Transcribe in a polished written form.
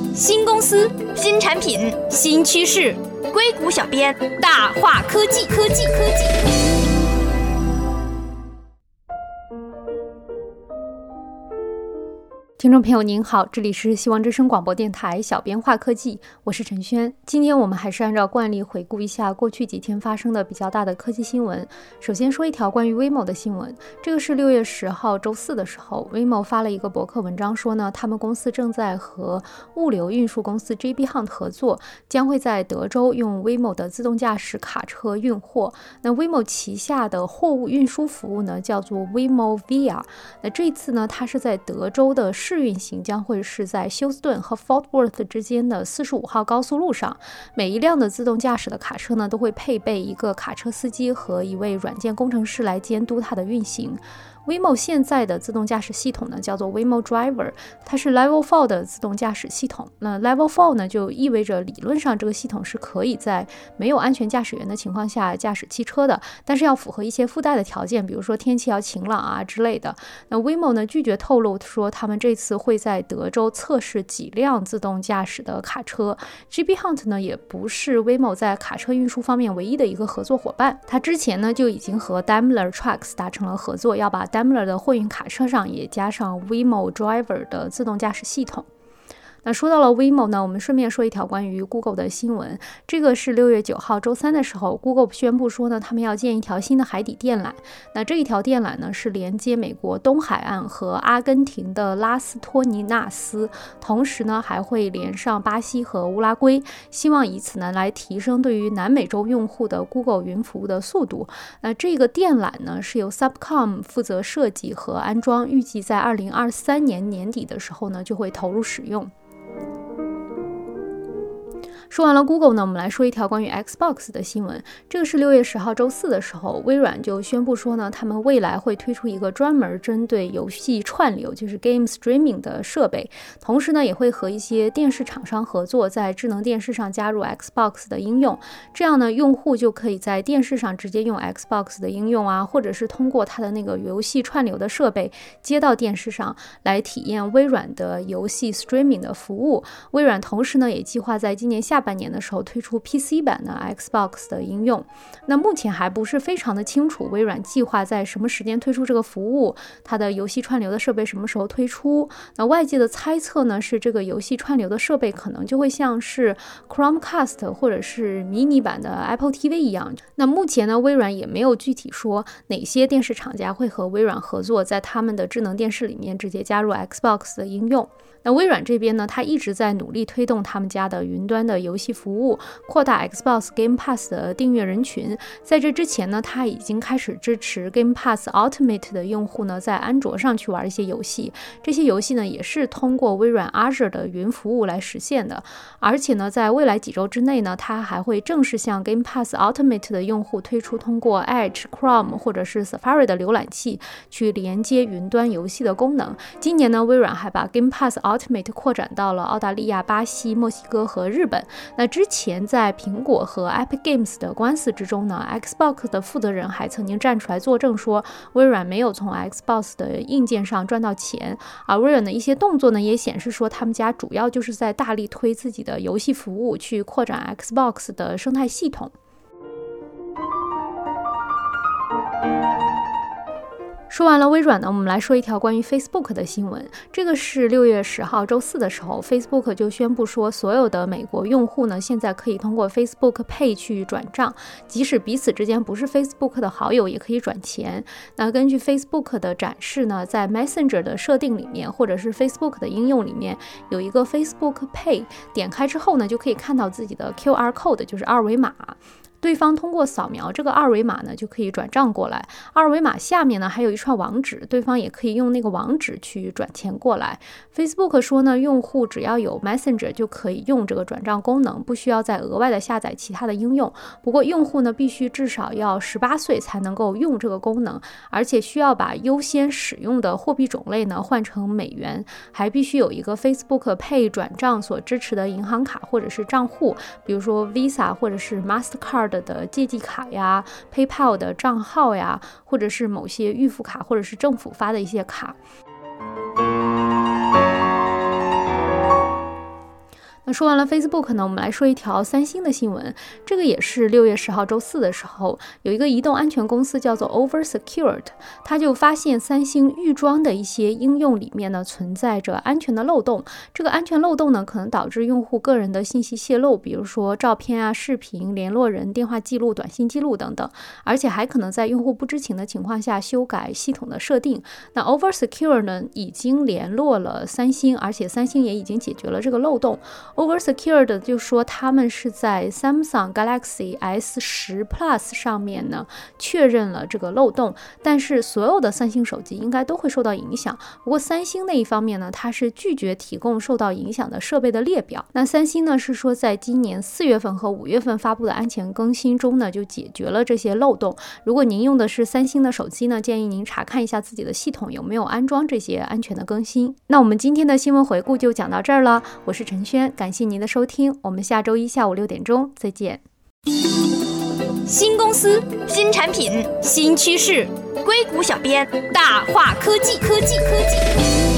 新公司、新产品、新趋势，硅谷小编大话科技。 听众朋友您好，这里是希望之声广播电台小编话科技，我是陈轩。今天我们还是按照惯例回顾一下过去几天发生的比较大的科技新闻。首先说一条关于 Waymo 的新闻，这个是6月10号周四的时候 Waymo 发了一个博客文章说呢，他们公司正在和物流运输公司 JB Hunt 合作，将会在德州用 Waymo 的自动驾驶卡车运货。那 Waymo 旗下的货物运输服务呢叫做 Waymo Via， 那这次呢它是在德州的试运行，将会是在休斯顿和 Fort Worth 之间的45号高速路上。每一辆的自动驾驶的卡车呢都会配备一个卡车司机和一位软件工程师来监督它的运行。Waymo 现在的自动驾驶系统呢叫做 Waymo Driver， 它是 Level 4的自动驾驶系统。那 Level 4呢就意味着理论上这个系统是可以在没有安全驾驶员的情况下驾驶汽车的，但是要符合一些附带的条件，比如说天气要晴朗啊之类的。那 Waymo 呢拒绝透露说他们这次会在德州测试几辆自动驾驶的卡车。 JB Hunt 呢也不是 Waymo 在卡车运输方面唯一的一个合作伙伴，他之前呢就已经和 Daimler Trucks 达成了合作，要把Daimler 的货运卡车上也加上 Waymo Driver 的自动驾驶系统。那说到了 Waymo 呢，我们顺便说一条关于 Google 的新闻。这个是6月9号周三的时候 Google 宣布说呢，他们要建一条新的海底电缆。那这一条电缆呢是连接美国东海岸和阿根廷的拉斯托尼纳斯，同时呢还会连上巴西和乌拉圭，希望以此呢来提升对于南美洲用户的 Google 云服务的速度。那这个电缆呢是由 Subcom 负责设计和安装，预计在2023年年底的时候呢就会投入使用。说完了 Google 呢，我们来说一条关于 Xbox 的新闻。这个是6月10号周四的时候，微软就宣布说呢，他们未来会推出一个专门针对游戏串流，就是 Game Streaming 的设备，同时呢也会和一些电视厂商合作，在智能电视上加入 Xbox 的应用。这样呢，用户就可以在电视上直接用 Xbox 的应用啊，或者是通过它的那个游戏串流的设备接到电视上来体验微软的游戏 Streaming 的服务。微软同时呢也计划在今年下半年的时候推出 PC 版的 Xbox 的应用。那目前还不是非常的清楚微软计划在什么时间推出这个服务，它的游戏串流的设备什么时候推出。那外界的猜测呢是这个游戏串流的设备可能就会像是 Chromecast 或者是迷你版的 Apple TV 一样。那目前呢微软也没有具体说哪些电视厂家会和微软合作，在他们的智能电视里面直接加入 Xbox 的应用。那微软这边呢，它一直在努力推动他们家的云端的游戏服务，扩大 Xbox Game Pass 的订阅人群。在这之前呢，它已经开始支持 Game Pass Ultimate 的用户呢，在安卓上去玩一些游戏。这些游戏呢，也是通过微软 Azure 的云服务来实现的。而且呢，在未来几周之内呢，它还会正式向 Game Pass Ultimate 的用户推出通过 Edge、Chrome 或者是 Safari 的浏览器去连接云端游戏的功能。今年呢，微软还把 Game Pass Ultimate 扩展到了澳大利亚、巴西、墨西哥和日本。那之前在苹果和 Epic Games 的官司之中呢， Xbox 的负责人还曾经站出来作证说，微软没有从 Xbox 的硬件上赚到钱。而微软的一些动作呢，也显示说他们家主要就是在大力推自己的游戏服务，去扩展 Xbox 的生态系统。说完了微软呢，我们来说一条关于 Facebook 的新闻。这个是6月10号周四的时候 Facebook 就宣布说，所有的美国用户呢现在可以通过 Facebook Pay 去转账，即使彼此之间不是 Facebook 的好友也可以转钱。那根据 Facebook 的展示呢，在 Messenger 的设定里面或者是 Facebook 的应用里面有一个 Facebook Pay， 点开之后呢就可以看到自己的 QR code， 就是二维码。对方通过扫描这个二维码呢，就可以转账过来。二维码下面呢还有一串网址，对方也可以用那个网址去转钱过来。Facebook 说呢，用户只要有 Messenger 就可以用这个转账功能，不需要再额外的下载其他的应用。不过用户呢必须至少要18岁才能够用这个功能，而且需要把优先使用的货币种类呢换成美元，还必须有一个 Facebook Pay 转账所支持的银行卡或者是账户，比如说 Visa 或者是 Mastercard的借记卡呀、 PayPal 的账号呀，或者是某些预付卡或者是政府发的一些卡。 那说完了 Facebook 呢，我们来说一条三星的新闻。这个也是6月10号周四的时候，有一个移动安全公司叫做 Oversecured， 它就发现三星预装的一些应用里面呢存在着安全的漏洞。这个安全漏洞呢可能导致用户个人的信息泄露，比如说照片啊、视频、联络人、电话记录、短信记录等等，而且还可能在用户不知情的情况下修改系统的设定。那 Oversecured 呢已经联络了三星，而且三星也已经解决了这个漏洞。Oversecured 就说他们是在 Samsung Galaxy S10 Plus 上面呢确认了这个漏洞，但是所有的三星手机应该都会受到影响。不过三星那一方面呢，它是拒绝提供受到影响的设备的列表。那三星呢是说在今年4月份和5月份发布的安全更新中呢就解决了这些漏洞。如果您用的是三星的手机呢，建议您查看一下自己的系统有没有安装这些安全的更新。那我们今天的新闻回顾就讲到这儿了，我是陈轩，感谢您的收听，我们下周一下午6点钟再见。 新公司、新产品、新趋势，硅谷小编大话科技。